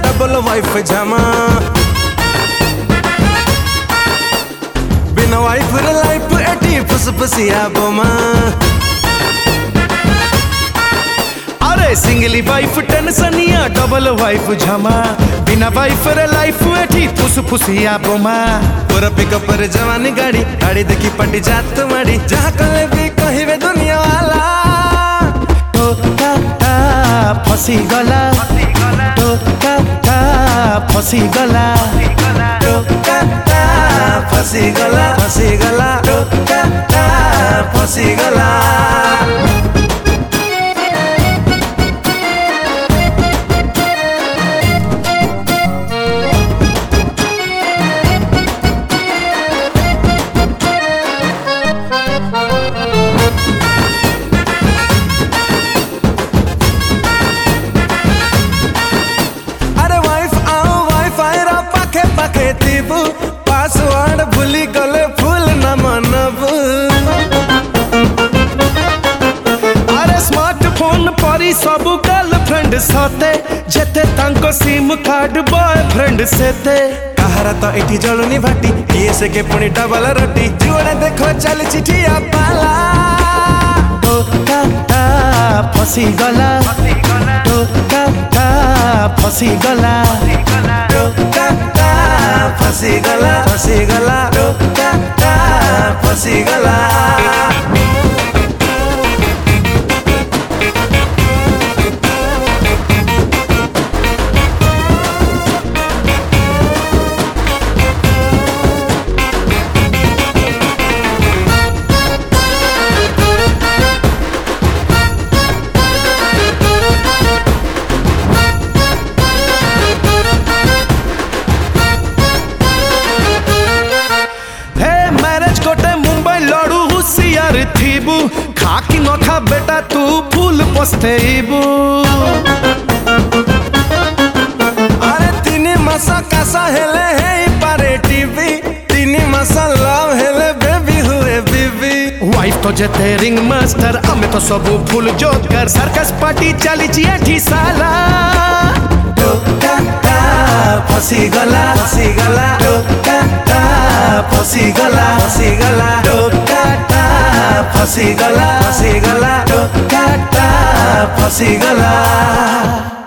double wife जमा बिना wife रे लाइफ एटी फुसफुसिया बोमा अरे सिंगली वाइफ टेंशनिया डबल वाइफ झमा बिना वाइफ रे लाइफ एठी फुसफुसिया बोमा पूरा पिकअप रे जवानी गाड़ी गाड़ी देखी पटी जात माड़ी जहाँ कले भी कहिबे दुनिया वाला फसी गला फसी गला फसी गला फसी गला फसी गला पासवर्ड भूली गले फूल न मनबू अरे स्मार्टफोन परी सब गर्लफ्रेंड सते जेते तांको सिम कार्ड बॉयफ्रेंड सेते कहारा तो एठी जलुनी भाटी किए से के पुणी डबल रोटी जुड़े देखो चल चिठिया पाला फसी गला फसी गला फसी गला फसी गला फसी गला थीबू खाकी न खा बेटा तू फूल पस्तेबू अरे तीन मासा कासा हेले है पारे टीवी तीन मासा लव हेले बेबी हुए बीबी वाइफ तो जेते रिंग मास्टर हमें तो सब फूल जोत कर सर्कस पार्टी चली चिए ठी साला फसी गला फसी गला फसी गला फसी गला फसी गला फसी गला फसी गला